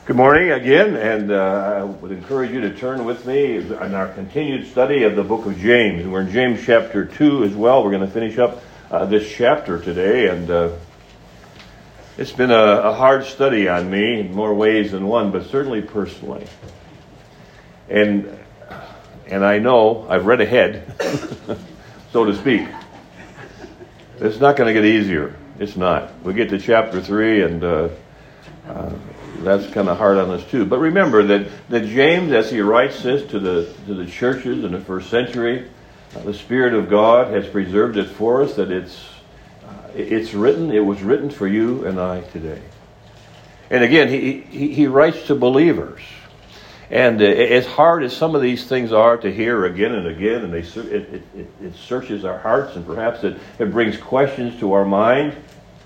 Good morning again, and I would encourage you to turn with me in our continued study of the book of James. We're in James chapter 2 as well. We're going to finish up this chapter today, and it's been a hard study on me in more ways than one, but certainly personally. And I know I've read ahead, so to speak. It's not going to get easier. It's not. We get to chapter 3, and that's kind of hard on us too. But remember that James, as he writes this to the churches in the first century, the Spirit of God has preserved it for us, that it's written. It was written for you and I today. And again, he writes to believers. And as hard as some of these things are to hear again and again, and it searches our hearts, and perhaps it brings questions to our mind.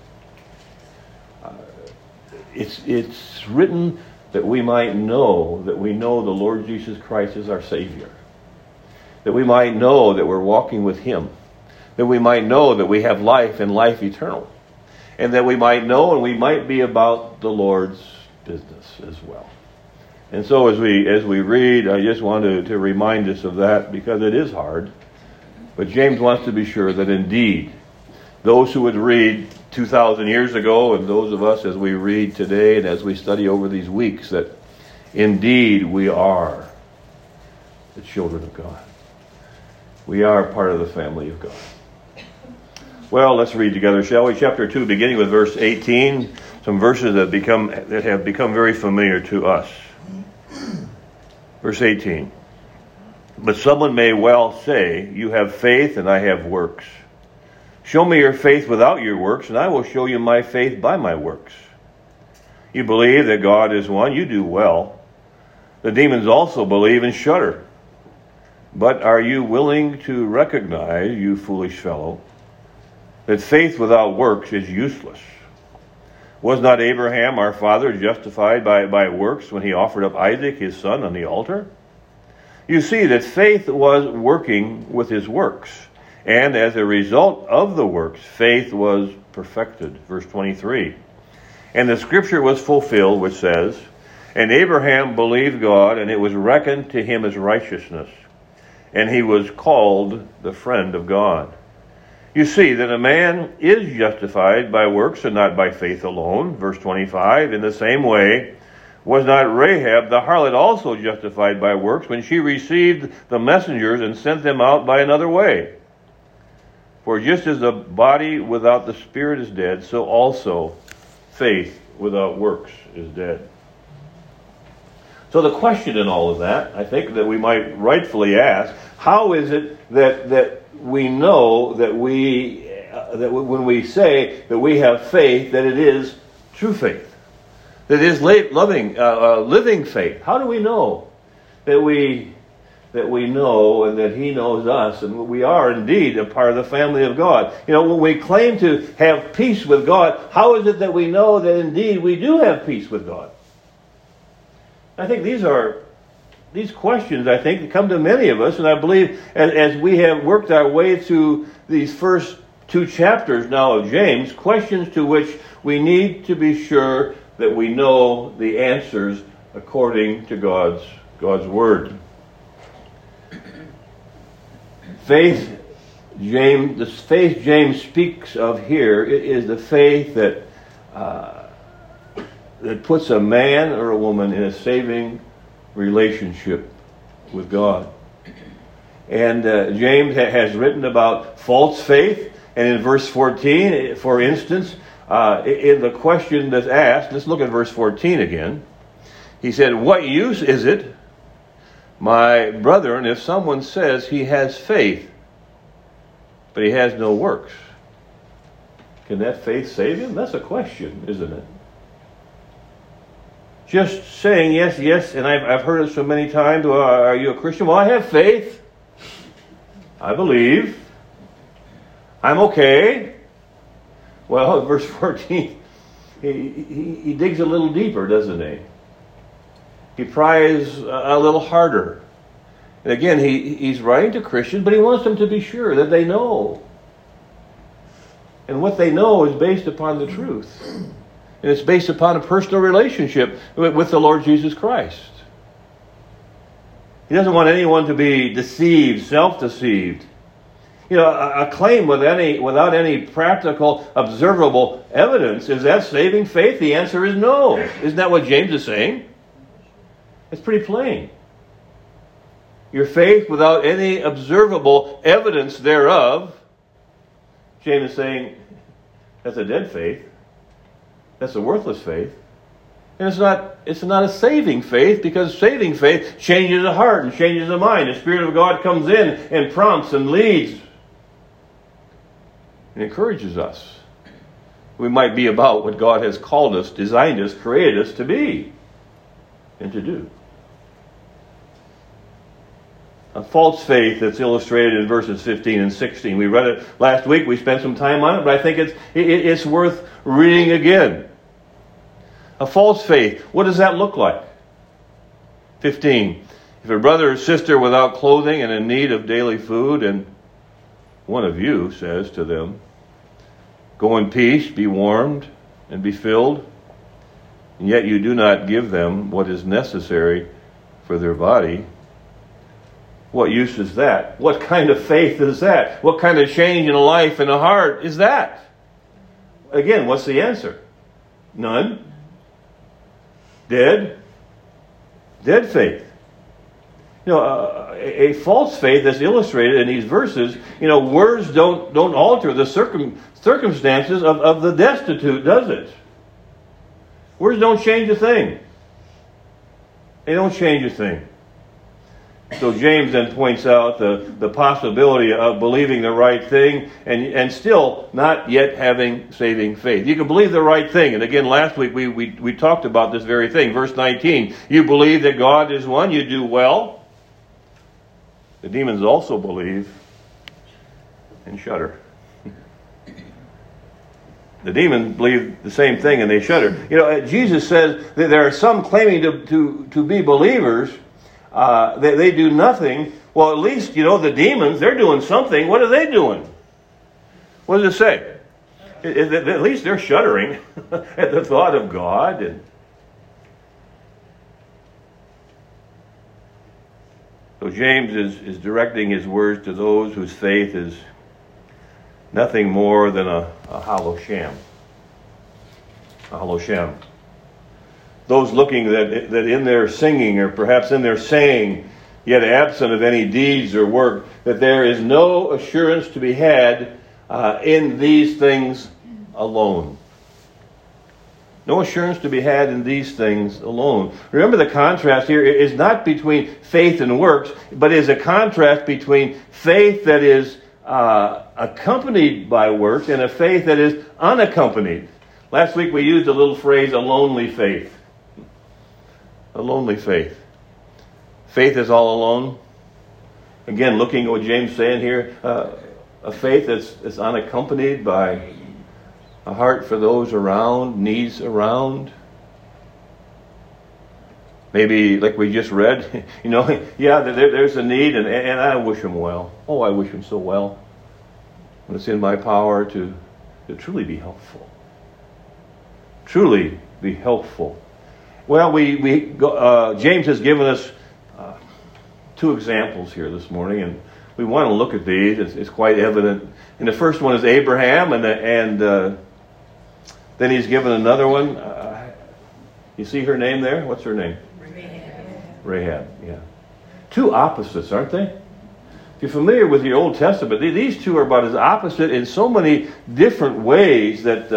It's written that we might know that we know the Lord Jesus Christ is our Savior. That we might know that we're walking with Him. That we might know that we have life and life eternal. And that we might know and we might be about the Lord's business as well. And so as we read, I just want to remind us of that, because it is hard. But James wants to be sure that indeed those who would read 2,000 years ago, and those of us as we read today and as we study over these weeks, that indeed we are the children of God. We are part of the family of God. Well, let's read together, shall we? Chapter 2, beginning with verse 18, some verses that have become very familiar to us. Verse 18. But someone may well say, you have faith and I have works. Show me your faith without your works, and I will show you my faith by my works. You believe that God is one, you do well. The demons also believe and shudder. But are you willing to recognize, you foolish fellow, that faith without works is useless? Was not Abraham, our father, justified by works when he offered up Isaac, his son, on the altar? You see that faith was working with his works. And as a result of the works, faith was perfected. Verse 23. And the scripture was fulfilled, which says, and Abraham believed God, and it was reckoned to him as righteousness. And he was called the friend of God. You see that a man is justified by works and not by faith alone. Verse 25. In the same way, was not Rahab the harlot also justified by works when she received the messengers and sent them out by another way? For just as the body without the spirit is dead, so also faith without works is dead. So the question in all of that, I think that we might rightfully ask, how is it that we know that when we say that we have faith, that it is true faith, that it is living faith? How do we know that we know and that He knows us, and we are indeed a part of the family of God? You know, when we claim to have peace with God, how is it that we know that indeed we do have peace with God? I think these questions, I think, that come to many of us, and I believe as we have worked our way through these first 2 chapters now of James, questions to which we need to be sure that we know the answers according to God's Word. The faith James speaks of here is the faith that puts a man or a woman in a saving relationship with God. And James has written about false faith, and in verse 14, for instance, in the question that's asked, let's look at verse 14 again. He said, what use is it, my brethren, if someone says he has faith, but he has no works? Can that faith save him? That's a question, isn't it? Just saying yes, and I've heard it so many times, well, are you a Christian? Well, I have faith. I believe. I'm okay. Well, verse 14, he digs a little deeper, doesn't he? He pries a little harder. And again, he's writing to Christians, but he wants them to be sure that they know. And what they know is based upon the truth. And it's based upon a personal relationship with the Lord Jesus Christ. He doesn't want anyone to be deceived, self-deceived. A claim without any practical, observable evidence, is that saving faith? The answer is no. Isn't that what James is saying? It's pretty plain. Your faith without any observable evidence thereof, James is saying, that's a dead faith. That's a worthless faith. And it's not a saving faith, because saving faith changes the heart and changes the mind. The Spirit of God comes in and prompts and leads and encourages us. We might be about what God has called us, designed us, created us to be and to do. A false faith that's illustrated in verses 15 and 16. We read it last week. We spent some time on it, but I think it's worth reading again. A false faith, what does that look like? 15. If a brother or sister without clothing and in need of daily food, and one of you says to them, "Go in peace, be warmed, and be filled," and yet you do not give them what is necessary for their body, what use is that? What kind of faith is that? What kind of change in a life and a heart is that? Again, what's the answer? None. Dead faith. A false faith that's illustrated in these verses, words don't alter the circumstances of the destitute, does it? Words don't change a thing. They don't change a thing. So James then points out the possibility of believing the right thing and still not yet having saving faith. You can believe the right thing. And again, last week we talked about this very thing. Verse 19, you believe that God is one, you do well. The demons also believe and shudder. The demons believe the same thing and they shudder. Jesus says that there are some claiming to be believers. They do nothing. Well, at least, the demons, they're doing something. What are they doing? What does it say? At least they're shuddering at the thought of God. So James is directing his words to those whose faith is nothing more than a hollow sham. A hollow sham. Those looking that in their singing, or perhaps in their saying, yet absent of any deeds or work, that there is no assurance to be had in these things alone. No assurance to be had in these things alone. Remember, the contrast here is not between faith and works, but is a contrast between faith that is accompanied by works and a faith that is unaccompanied. Last week we used a little phrase, a lonely faith. A lonely faith. Faith is all alone. Again, looking at what James is saying here, a faith that's unaccompanied by a heart for those around, needs around. Maybe, like we just read, there's a need, and I wish him well. Oh, I wish him so well. And it's in my power to truly be helpful. Truly be helpful. Well, James has given us two examples here this morning, and we want to look at these. It's quite evident. And the first one is Abraham, and then he's given another one. You see her name there? What's her name? Rahab, yeah. Two opposites, aren't they? If you're familiar with your Old Testament, these two are about as opposite in so many different ways that,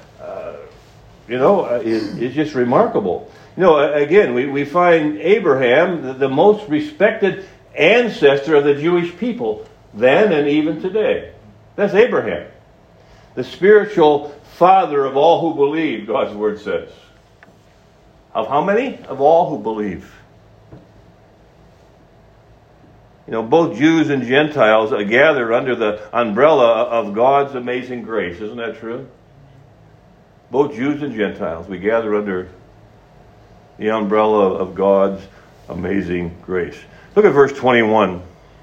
is just remarkable. Again, we find Abraham, the most respected ancestor of the Jewish people, then and even today. That's Abraham. The spiritual father of all who believe, God's word says. Of how many? Of all who believe. Both Jews and Gentiles are gathered under the umbrella of God's amazing grace. Isn't that true? Both Jews and Gentiles, we gather under the umbrella of God's amazing grace. Look at verse 21.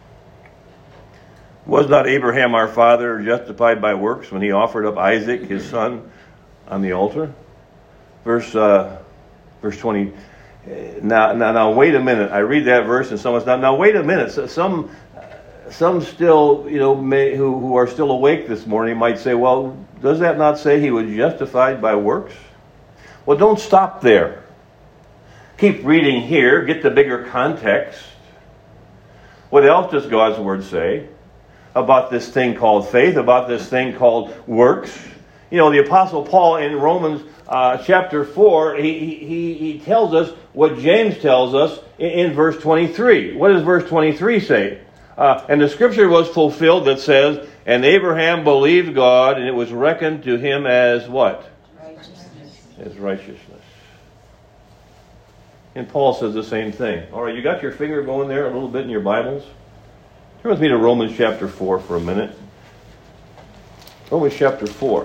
Was not Abraham our father justified by works when he offered up Isaac, his son, on the altar? verse 20. Now, wait a minute. I read that verse, and someone's now. Wait a minute. So some still, who are still awake this morning might say, well, does that not say he was justified by works? Well, don't stop there. Keep reading here. Get the bigger context. What else does God's Word say about this thing called faith, about this thing called works? The Apostle Paul in Romans chapter 4, he tells us what James tells us in verse 23. What does verse 23 say? And the scripture was fulfilled that says, and Abraham believed God, and it was reckoned to him as what? Righteousness. As righteousness. And Paul says the same thing. All right, you got your finger going there a little bit in your Bibles? Turn with me to Romans chapter 4 for a minute. Romans chapter 4.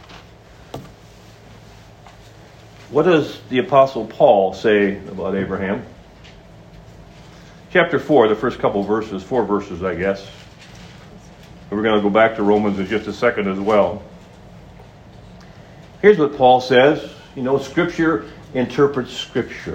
What does the Apostle Paul say about Abraham? Chapter 4, the first couple verses, 4 verses, I guess. We're going to go back to Romans in just a second as well. Here's what Paul says. Scripture interprets Scripture.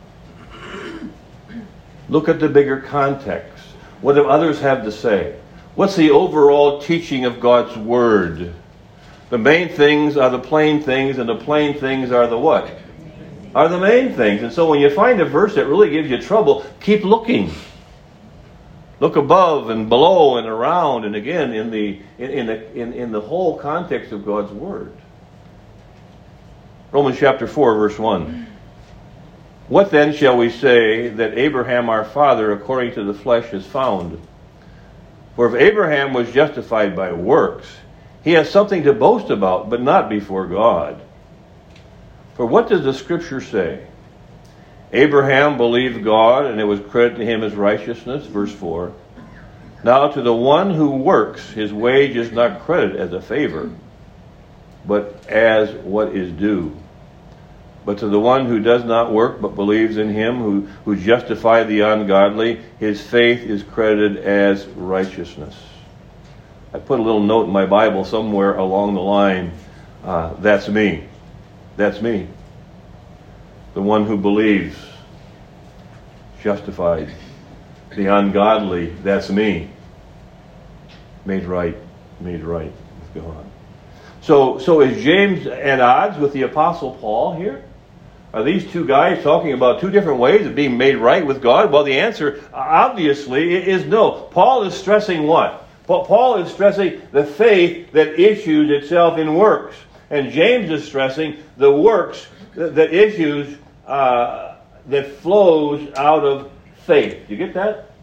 Look at the bigger context. What do others have to say? What's the overall teaching of God's Word? The main things are the plain things, and the plain things are the what? Are the main things. And so when you find a verse that really gives you trouble, keep looking. Look above and below and around and again in the whole context of God's Word. Romans chapter 4, verse 1. What then shall we say that Abraham our father according to the flesh is found? For if Abraham was justified by works, he has something to boast about, but not before God. For what does the Scripture say? Abraham believed God, and it was credited to him as righteousness. Verse 4. Now to the one who works, his wage is not credited as a favor, but as what is due. But to the one who does not work, but believes in him who justified the ungodly, his faith is credited as righteousness. I put a little note in my Bible somewhere along the line, that's me. That's me. The one who believes, justified. The ungodly, that's me. Made right with God. So is James at odds with the Apostle Paul here? Are these two guys talking about two different ways of being made right with God? Well, the answer, obviously, is no. Paul is stressing what? Paul is stressing the faith that issues itself in works. And James is stressing the works that issues, that flows out of faith. Do you get that?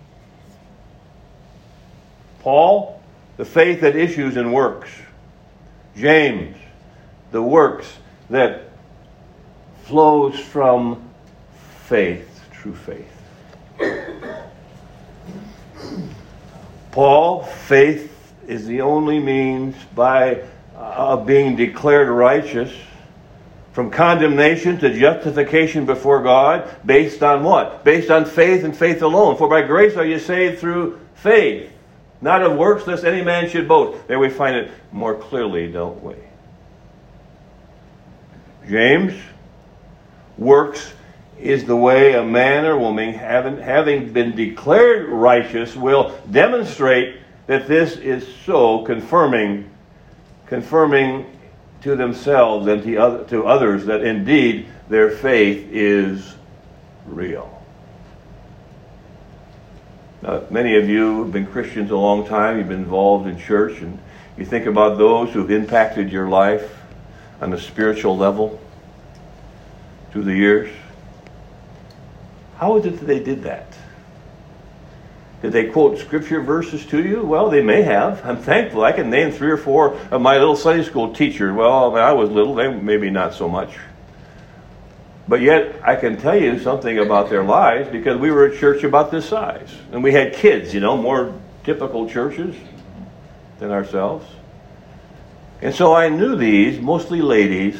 Paul, the faith that issues in works. James, the works that flows from faith, true faith. Paul, faith is the only means by being declared righteous from condemnation to justification before God based on what? Based on faith and faith alone. For by grace are you saved through faith, not of works, lest any man should boast. There we find it more clearly, don't we? James, works is the way a man or woman, having been declared righteous, will demonstrate that this is so, confirming to themselves and to others that indeed their faith is real. Now, many of you have been Christians a long time. You've been involved in church, and you think about those who've impacted your life on a spiritual level through the years. How is it that they did that? Did they quote scripture verses to you? Well, they may have. I'm thankful. I can name 3 or 4 of my little Sunday school teachers. Well, when I was little, they maybe not so much. But yet, I can tell you something about their lives because we were a church about this size. And we had kids, more typical churches than ourselves. And so I knew these, mostly ladies.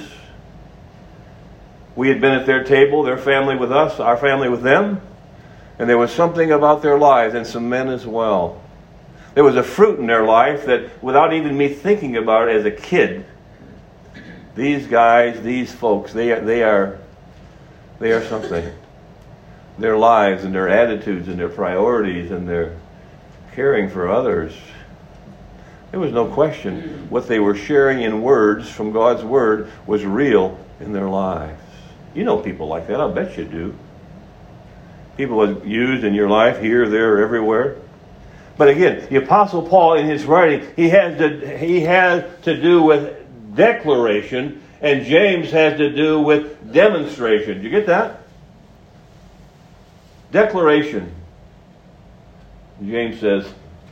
We had been at their table, their family with us, our family with them. And there was something about their lives, and some men as well. There was a fruit in their life that, without even me thinking about it as a kid, these guys, these folks, they are something. Their lives and their attitudes and their priorities and their caring for others. There was no question what they were sharing in words from God's Word was real in their lives. You know people like that, I'll bet you do. People used in your life here, there, everywhere. But again, the Apostle Paul in his writing, he has to do with declaration, and James has to do with demonstration. Do you get that? Declaration. James says,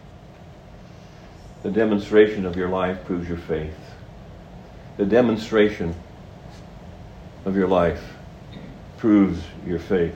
the demonstration of your life proves your faith. The demonstration of your life proves your faith.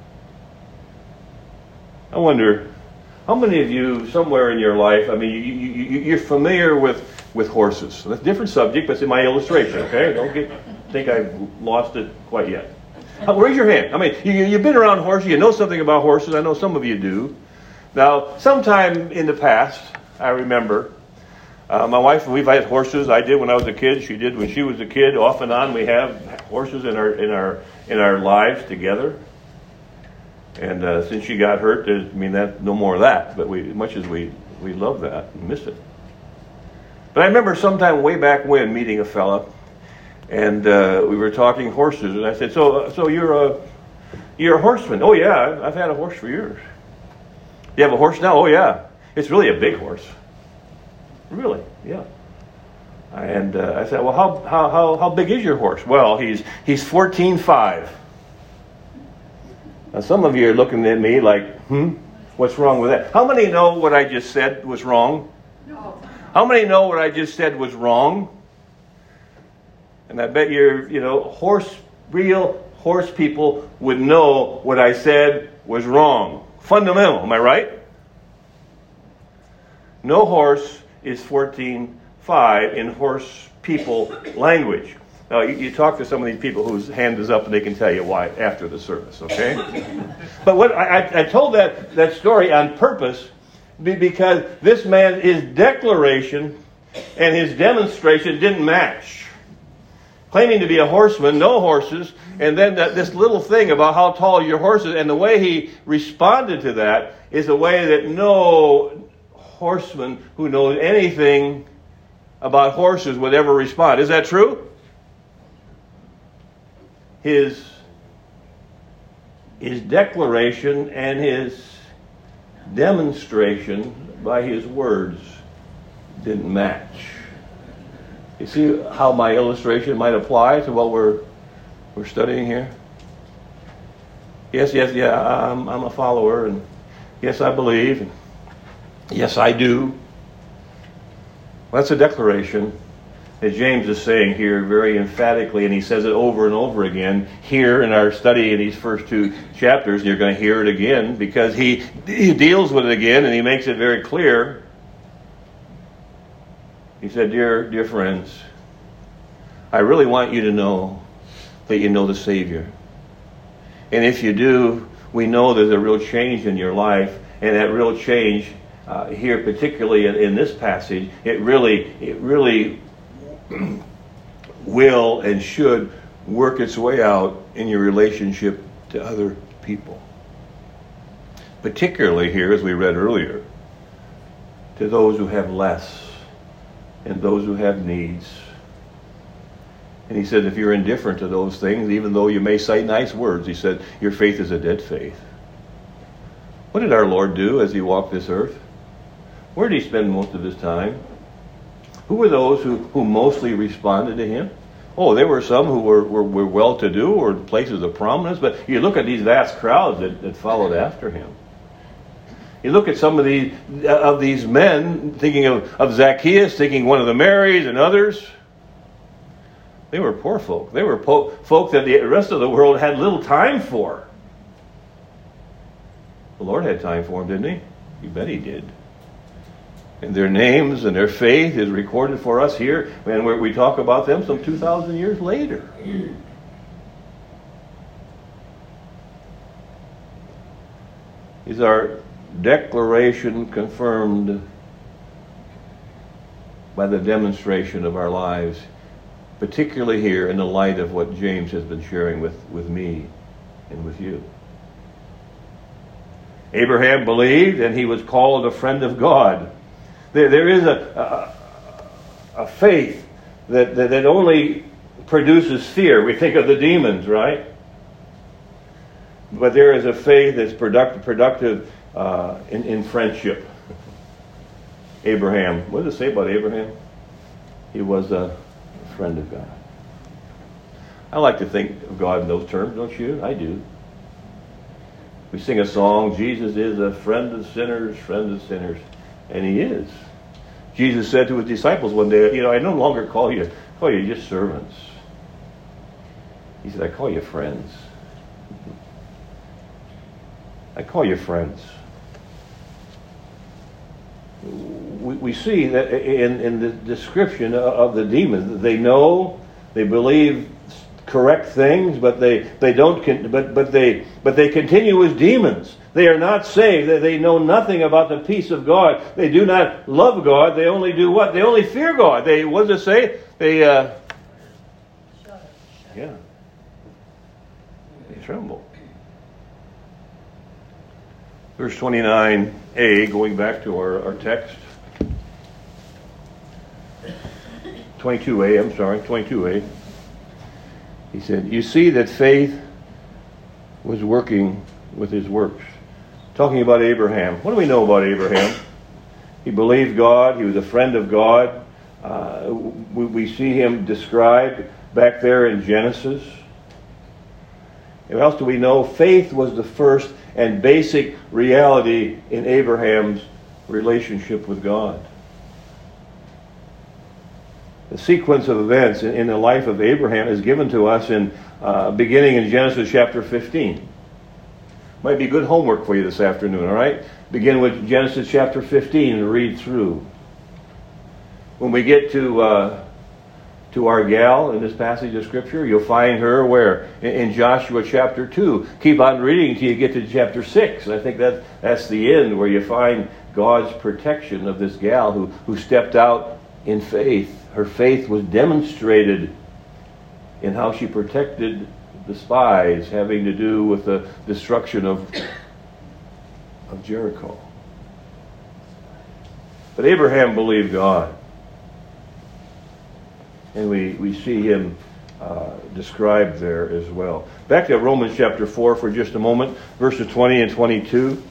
I wonder, how many of you, somewhere in your life, I mean, you're familiar with horses. That's a different subject, but it's in my illustration, okay? Don't think I've lost it quite yet. Raise your hand. I mean, you've been around horses. You know something about horses. I know some of you do. Now, sometime in the past, I remember, my wife, we've had horses. I did when I was a kid. She did when she was a kid. Off and on, we have horses in our lives together. And since she got hurt, no more of that. But much as we love that and miss it. But I remember sometime way back when meeting a fella, and we were talking horses, and I said, "So you're a horseman?" "Oh yeah, I've had a horse for years." "You have a horse now?" "Oh yeah, it's really a big horse." "Really?" "Yeah." And I said, "Well, how big is your horse?" "Well, he's 14.5. Now, some of you are looking at me like, what's wrong with that? How many know what I just said was wrong? No. How many know what I just said was wrong? And I bet real horse people would know what I said was wrong. Fundamental, am I right? No horse is 14.5 in horse people language. Now, you talk to some of these people whose hand is up and they can tell you why after the service, okay? But what I told that story on purpose because this man, his declaration and his demonstration didn't match. Claiming to be a horseman, no horses, and then this little thing about how tall your horse is, and the way he responded to that is a way that no horseman who knows anything about horses would ever respond. Is that true? His declaration and his demonstration by his words didn't match. You see how my illustration might apply to what we're studying here? Yes, I'm a follower, and yes, I believe, and yes, I do. Well, that's a declaration that James is saying here very emphatically, and he says it over and over again here in our study in these first two chapters. And you're going to hear it again because he deals with it again, and he makes it very clear. He said, dear friends, I really want you to know that you know the Savior. And if you do, we know there's a real change in your life, and that real change here, particularly in this passage, it really will and should work its way out in your relationship to other people. Particularly here, as we read earlier, to those who have less and those who have needs. And he said, if you're indifferent to those things, even though you may say nice words, he said, your faith is a dead faith. What did our Lord do as he walked this earth? Where did he spend most of his time? Who were those who mostly responded to him? Oh, there were some who were well-to-do or in places of prominence, but you look at these vast crowds that followed after him. You look at some of these men, thinking of Zacchaeus, thinking one of the Marys and others. They were poor folk. They were folk that the rest of the world had little time for. The Lord had time for them, didn't he? You bet he did. And their names and their faith is recorded for us here, and we talk about them some 2,000 years later. Is our declaration confirmed by the demonstration of our lives particularly here in the light of what James has been sharing with me and with you. Abraham believed, and he was called a friend of God. There is a faith that only produces fear. We think of the demons, right? But there is a faith that's productive in friendship. Abraham, what does it say about Abraham? He was a friend of God. I like to think of God in those terms, don't you? I do. We sing a song, Jesus is a friend of sinners, and he is. Jesus said to his disciples one day, I no longer call you just servants. He said, I call you friends. I call you friends. We see that in the description of the demons, they know, they believe correct things, but they continue as demons. They are not saved. They know nothing about the peace of God. They do not love God. They only do what? They only fear God. What does it say? They tremble. Verse 29a, going back to our text. 22a. He said, you see that faith was working with his works. Talking about Abraham. What do we know about Abraham? He believed God. He was a friend of God. We see him described back there in Genesis. And what else do we know? Faith was the first and basic reality in Abraham's relationship with God. The sequence of events in the life of Abraham is given to us beginning in Genesis chapter 15. Might be good homework for you this afternoon, all right? Begin with Genesis chapter 15 and read through. When we get to our gal in this passage of Scripture, you'll find her where? In Joshua chapter 2. Keep on reading until you get to chapter 6. And I think that's the end where you find God's protection of this gal who stepped out in faith. Her faith was demonstrated in how she protected the spies having to do with the destruction of Jericho. But Abraham believed God. And we see him described there as well. Back to Romans chapter 4 for just a moment. Verses 20 and 22.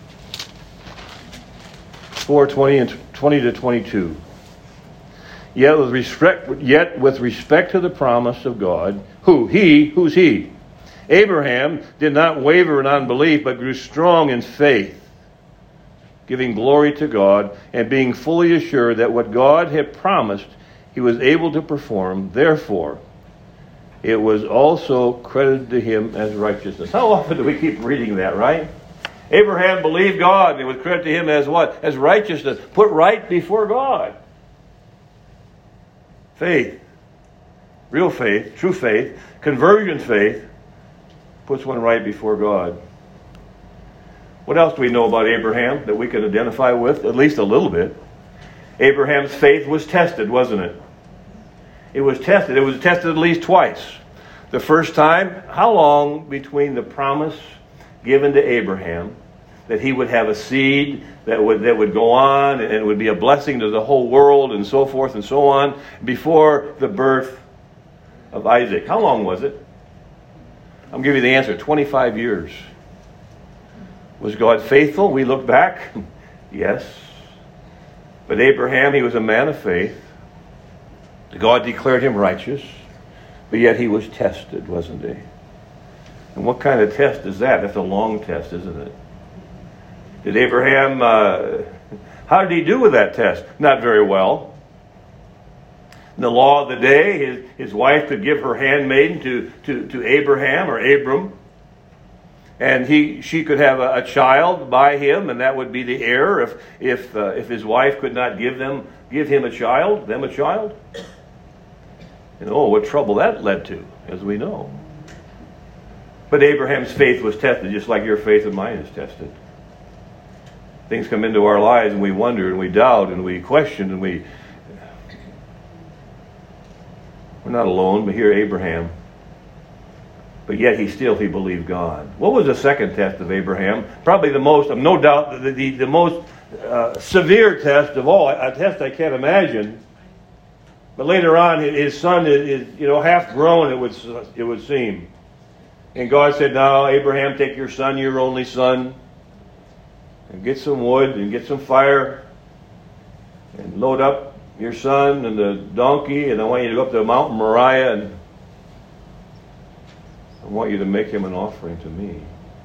4:20 and 20 to 22. Yet with respect to the promise of God, who's he? Abraham did not waver in unbelief, but grew strong in faith, giving glory to God, and being fully assured that what God had promised, he was able to perform. Therefore, it was also credited to him as righteousness. How often do we keep reading that, right? Abraham believed God, and it was credited to him as what? As righteousness. Put right before God. Faith, real faith, true faith, conversion faith, puts one right before God. What else do we know about Abraham that we can identify with, at least a little bit? Abraham's faith was tested, wasn't it? It was tested. It was tested at least twice. The first time, how long between the promise given to Abraham that he would have a seed that would go on and would be a blessing to the whole world and so forth and so on, before the birth of Isaac? How long was it? I'll give you the answer. 25 years. Was God faithful? We look back. Yes. But Abraham, he was a man of faith. God declared him righteous. But yet he was tested, wasn't he? And what kind of test is that? That's a long test, isn't it? Did Abraham, how did he do with that test? Not very well. In the law of the day, his wife could give her handmaiden to Abraham or Abram. And she could have a child by him, and that would be the heir if his wife could not give him a child. And what trouble that led to, as we know. But Abraham's faith was tested, just like your faith and mine is tested. Things come into our lives, and we wonder, and we doubt, and we question, and We're not alone, but here Abraham. But yet he believed God. What was the second test of Abraham? Probably the most, no doubt, the most severe test of all. A test I can't imagine. But later on, his son is half grown. It would seem. And God said, "Now, Abraham, take your son, your only son, and get some wood and get some fire, and load up your son and the donkey, and I want you to go up to Mount Moriah, and I want you to make him an offering to me."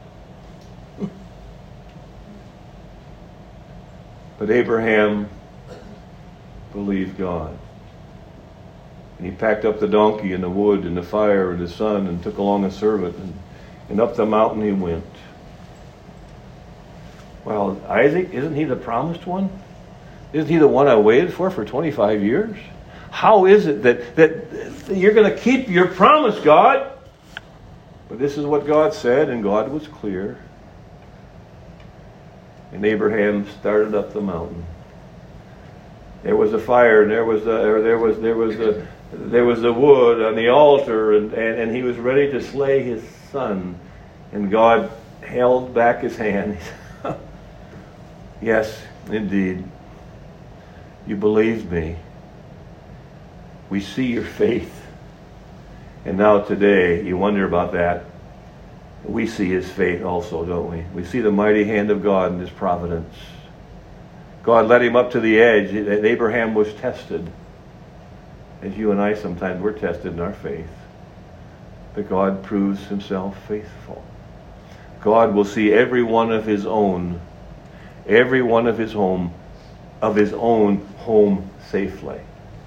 But Abraham believed God. And he packed up the donkey and the wood and the fire and the son and took along a servant, and up the mountain he went. Well, Isaac, isn't he the promised one? Isn't he the one I waited for 25 years? How is it that you're going to keep your promise, God? But this is what God said, and God was clear. And Abraham started up the mountain. There was a fire, and there was the wood on the altar, and he was ready to slay his son. And God held back his hand. Yes, indeed. You believed me. We see your faith. And now today, you wonder about that. We see his faith also, don't we? We see the mighty hand of God and his providence. God led him up to the edge, and Abraham was tested. As you and I sometimes we're tested in our faith. But God proves himself faithful. God will see every one of his own home safely.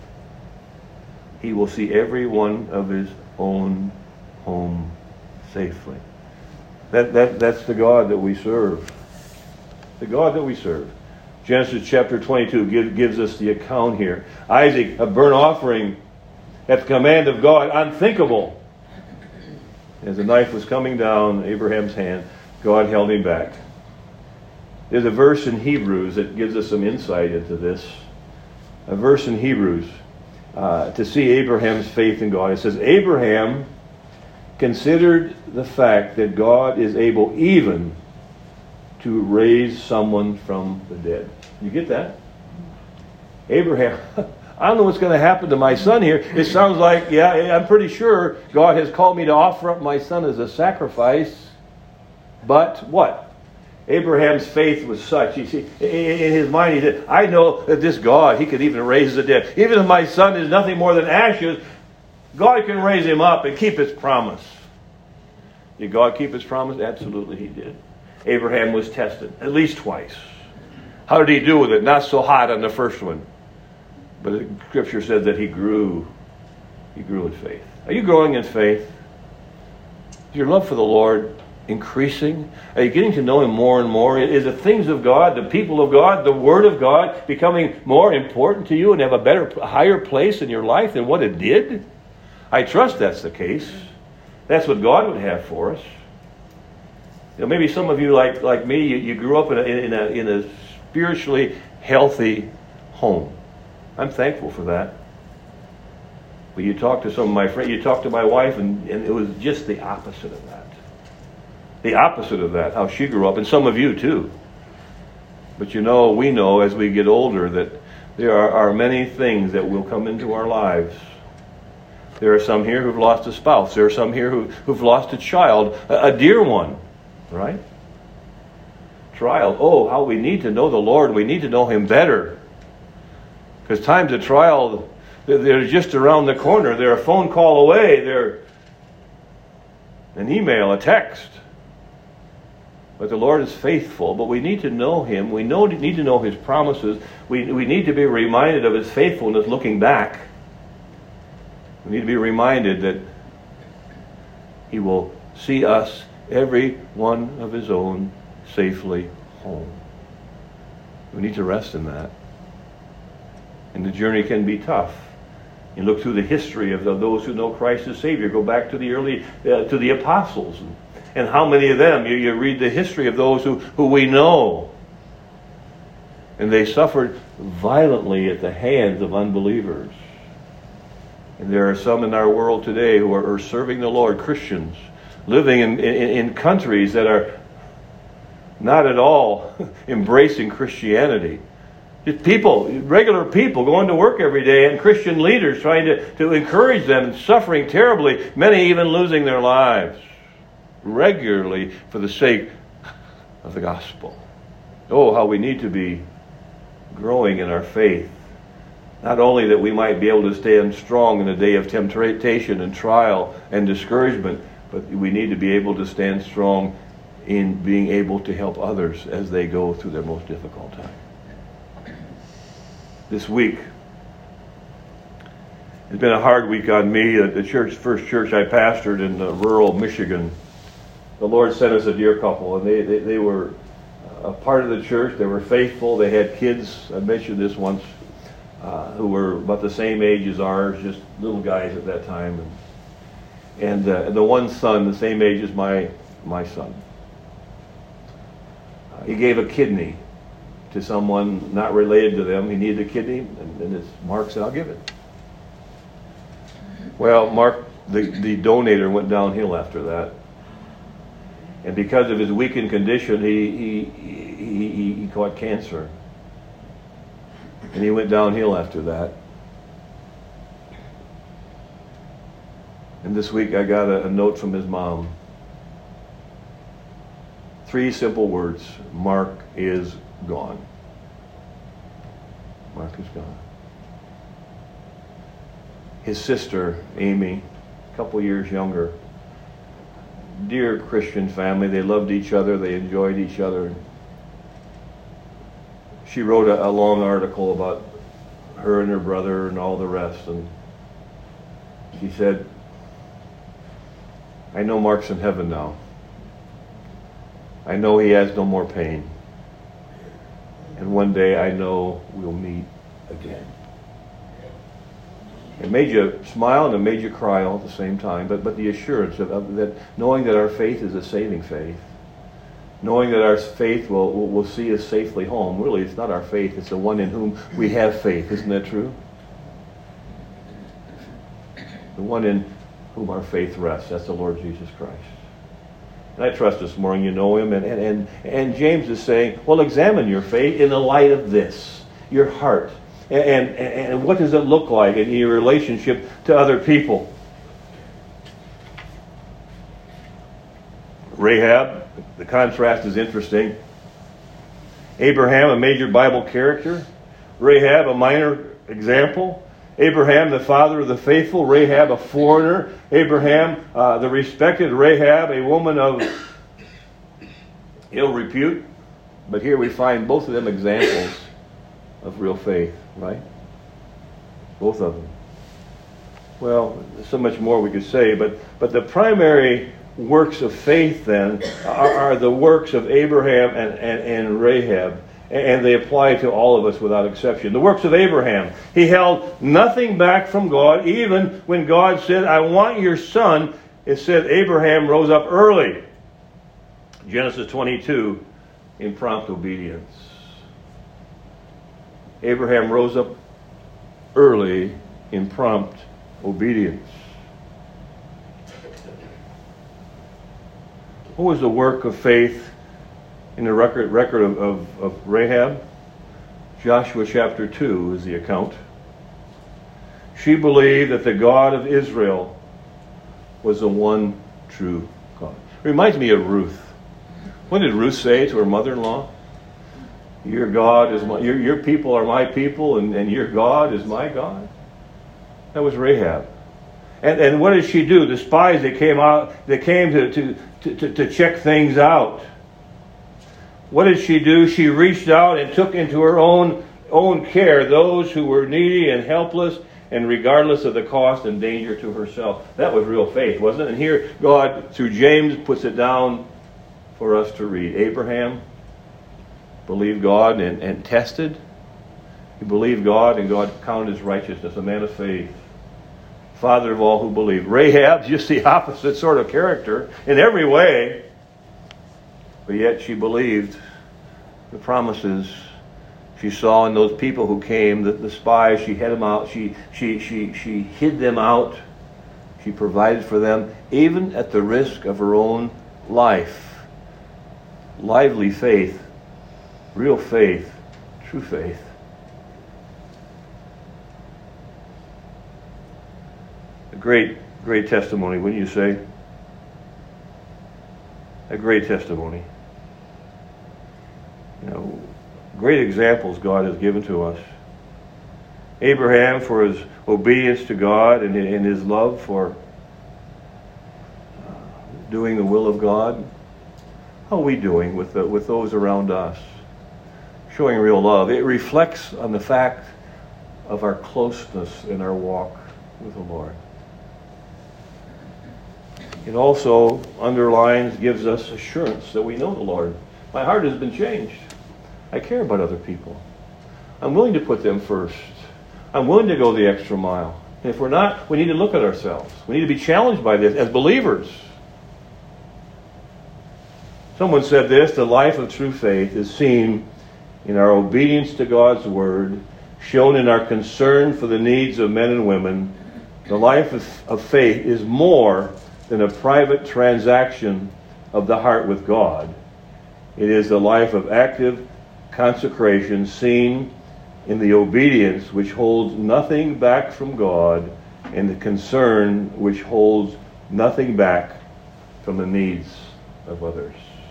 He will see every one of his own home safely. That's the God that we serve. The God that we serve. Genesis chapter 22 gives us the account here. Isaac, a burnt offering at the command of God, unthinkable. As the knife was coming down Abraham's hand, God held him back. There's a verse in Hebrews that gives us some insight into this. A verse in Hebrews to see Abraham's faith in God. It says, Abraham considered the fact that God is able even to raise someone from the dead. You get that? Abraham, I don't know what's going to happen to my son here. It sounds like, I'm pretty sure God has called me to offer up my son as a sacrifice. But what? Abraham's faith was such. You see, in his mind, he said, I know that this God, he could even raise the dead. Even if my son is nothing more than ashes, God can raise him up and keep his promise. Did God keep his promise? Absolutely he did. Abraham was tested at least twice. How did he do with it? Not so hot on the first one. But the Scripture says that he grew. He grew in faith. Are you growing in faith? Is your love for the Lord increasing? Are you getting to know him more and more? Is the things of God, the people of God, the Word of God becoming more important to you and have a better, higher place in your life than what it did? I trust that's the case. That's what God would have for us. You know, maybe some of you, like me, you grew up in a spiritually healthy home. I'm thankful for that. But you talk to some of my friends, you talk to my wife, and it was just the opposite of that. The opposite of that, how she grew up, and some of you too. But we know as we get older that there are many things that will come into our lives. There are some here who've lost a spouse. There are some here who've lost a child, a dear one, right? Trial. Oh, how we need to know the Lord. We need to know him better. Because times of trial, they're just around the corner. They're a phone call away. They're an email, a text. But the Lord is faithful. But we need to know him. We need to know his promises. We need to be reminded of his faithfulness looking back. We need to be reminded that he will see us, every one of his own, safely home. We need to rest in that. And the journey can be tough. You look through the history of those who know Christ as Savior. Go back to the early, to the apostles. And how many of them, you read the history of those who we know. And they suffered violently at the hands of unbelievers. And there are some in our world today who are serving the Lord, Christians, living in countries that are not at all embracing Christianity. Just people, regular people going to work every day, and Christian leaders trying to encourage them and suffering terribly, many even losing their lives regularly for the sake of the gospel. Oh, how we need to be growing in our faith. Not only that we might be able to stand strong in a day of temptation and trial and discouragement, but we need to be able to stand strong in being able to help others as they go through their most difficult time. This week, it's been a hard week on me. The first church I pastored in rural Michigan, the Lord sent us a dear couple, and they were a part of the church. They were faithful. They had kids, I mentioned this once, who were about the same age as ours, just little guys at that time. And the one son, the same age as my son. He gave a kidney to someone not related to them. He needed a kidney, and Mark said, I'll give it. Well, Mark, the donator, went downhill after that. And because of his weakened condition, he caught cancer. And he went downhill after that. And this week I got a note from his mom. 3 simple words: Mark is gone. Mark is gone. His sister, Amy, a couple years younger, dear Christian family, they loved each other, they enjoyed each other. She wrote a long article about her and her brother and all the rest, and she said, I know Mark's in heaven now. I know he has no more pain. And one day I know we'll meet again. It made you smile and it made you cry all at the same time, but the assurance of that, knowing that our faith is a saving faith, knowing that our faith will see us safely home. Really, it's not our faith, it's the one in whom we have faith. Isn't that true? The one in whom our faith rests. That's the Lord Jesus Christ. And I trust this morning you know him. And James is saying, well, examine your faith in the light of this, your heart. And what does it look like in your relationship to other people? Rahab, the contrast is interesting. Abraham, a major Bible character. Rahab, a minor example. Abraham, the father of the faithful. Rahab, a foreigner. Abraham, the respected. Rahab, a woman of ill repute. But here we find both of them examples of real faith, right? Both of them. Well, there's so much more we could say, but the primary works of faith then are the works of Abraham and Rahab. And they apply to all of us without exception. The works of Abraham. He held nothing back from God. Even when God said, I want your son, it said Abraham rose up early. Genesis 22, in prompt obedience. Abraham rose up early in prompt obedience. What was the work of faith in the record of Rahab? Joshua chapter 2 is the account. She believed that the God of Israel was the one true God. Reminds me of Ruth. What did Ruth say to her mother-in-law? Your God is my, your people are my people, and your God is my God. That was Rahab. And what did she do? The spies that came to check things out. What did she do? She reached out and took into her own care those who were needy and helpless, and regardless of the cost and danger to herself. That was real faith, wasn't it? And here God, through James, puts it down for us to read. Abraham believed God and tested. He believed God, and God counted his righteousness, a man of faith. Father of all who believe. Rahab, just the opposite sort of character in every way. But yet she believed the promises She saw in those people who came, the spies, she hid them out. She hid them out. She provided for them, even at the risk of her own life. Lively faith, real faith, true faith. A great testimony, wouldn't you say? A great testimony. Great examples God has given to us. Abraham for his obedience to God and his love for doing the will of God. How are we doing with those around us? Showing real love. It reflects on the fact of our closeness in our walk with the Lord. It also underlines, gives us assurance that we know the Lord. My heart has been changed. I care about other people. I'm willing to put them first. I'm willing to go the extra mile. And if we're not, we need to look at ourselves. We need to be challenged by this as believers. Someone said this: the life of true faith is seen in our obedience to God's word, shown in our concern for the needs of men and women. The life of faith is more than a private transaction of the heart with God. It is the life of active consecration seen in the obedience which holds nothing back from God and the concern which holds nothing back from the needs of others.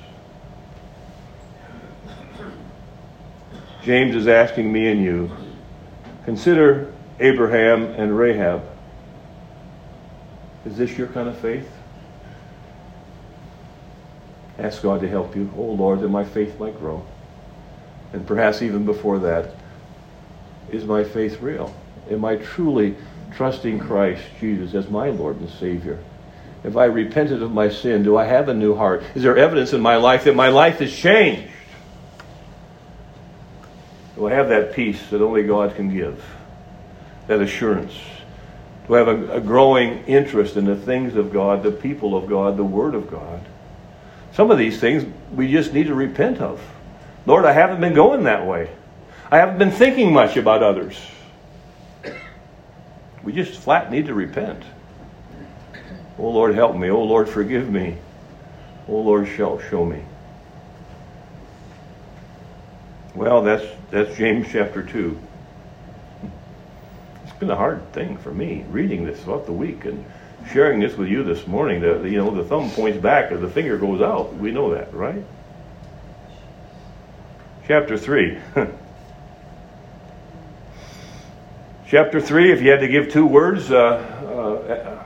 James is asking me and you, consider Abraham and Rahab. Is this your kind of faith? Ask God to help you. Oh Lord, that my faith might grow. And perhaps even before that, is my faith real? Am I truly trusting Christ Jesus as my Lord and Savior? Have I repented of my sin? Do I have a new heart? Is there evidence in my life that my life has changed? Do I have that peace that only God can give? That assurance? Do I have a growing interest in the things of God, the people of God, the Word of God? Some of these things we just need to repent of. Lord, I haven't been going that way. I haven't been thinking much about others. We just flat need to repent. Oh Lord, help me. Oh Lord, forgive me. Oh Lord, show me. Well, that's James chapter 2. It's been a hard thing for me reading this throughout the week and sharing this with you this morning. The thumb points back as the finger goes out. We know that, right? Chapter 3. Chapter 3, if you had to give two words to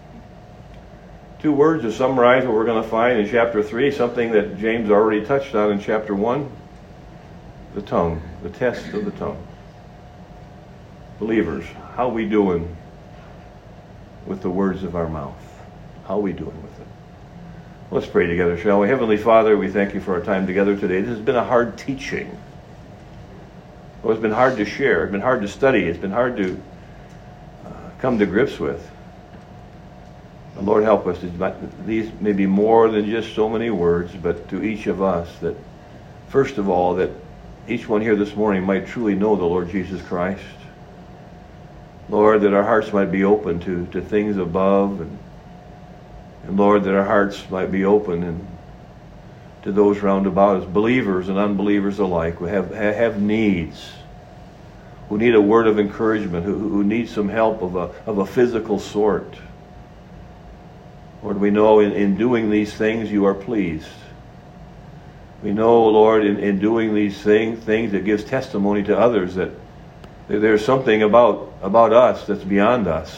summarize what we're going to find in chapter 3, something that James already touched on in chapter 1, the tongue, the test of the tongue. Believers, how are we doing with the words of our mouth? How are we doing with it? Let's pray together, shall we? Heavenly Father, we thank you for our time together today. This has been a hard teaching. It's been hard to share. It's been hard to study. It's been hard to come to grips with. And Lord, help us. These may be more than just so many words, but to each of us that, first of all, that each one here this morning might truly know the Lord Jesus Christ. Lord, that our hearts might be open to things above, and Lord, that our hearts might be open and to those round about us, believers and unbelievers alike, who have needs, who need a word of encouragement, who need some help of a physical sort. Lord, we know in doing these things you are pleased. We know, Lord, in doing these things that gives testimony to others that there's something about us that's beyond us.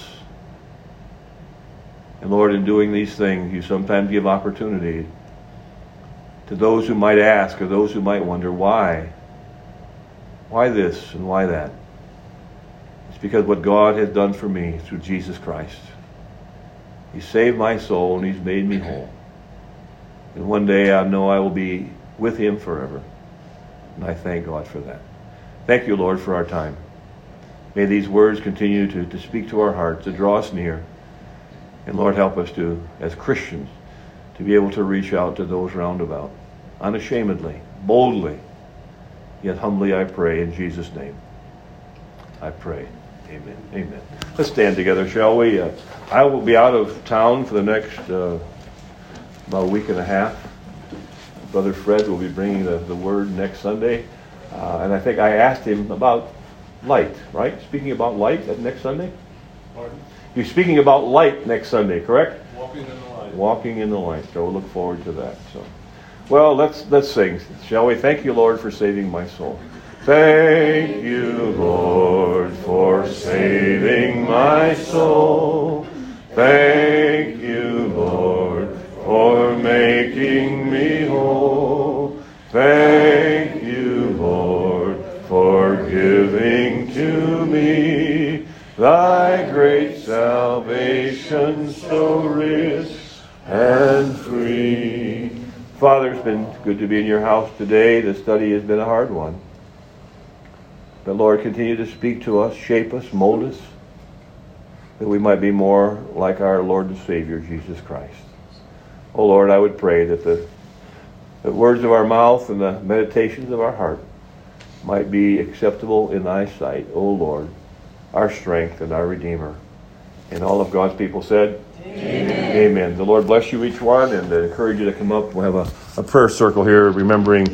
And Lord, in doing these things, you sometimes give opportunity to those who might ask or those who might wonder, why? Why this and why that? It's because what God has done for me through Jesus Christ. He saved my soul and He's made me whole. And one day I know I will be with Him forever. And I thank God for that. Thank you, Lord, for our time. May these words continue to speak to our hearts, to draw us near. And Lord, help us to, as Christians, to be able to reach out to those round about, unashamedly, boldly, Yet humbly I pray in Jesus' name. I pray. Amen. Amen. Let's stand together, shall we? I will be out of town for the next about a week and a half. Brother Fred will be bringing the word next Sunday. And I think I asked him about light, right? Speaking about light next Sunday? Pardon? You're speaking about light next Sunday, correct? Walking in the light. Walking in the light. So we'll look forward to that. So, well, let's sing, shall we? Thank you, Lord, for saving my soul. Thank you, Lord, for saving my soul. Thank you, Lord, for making me whole. Thank you, Lord, for giving to me thy great salvation so rich and free. Father, it's been good to be in your house today. The study has been a hard one. But Lord, continue to speak to us, shape us, mold us, that we might be more like our Lord and Savior, Jesus Christ. Oh Lord, I would pray that the words of our mouth and the meditations of our heart might be acceptable in thy sight, O Lord, our strength and our Redeemer. And all of God's people said, Amen. Amen. The Lord bless you each one, and encourage you to come up. We'll have a prayer circle here, remembering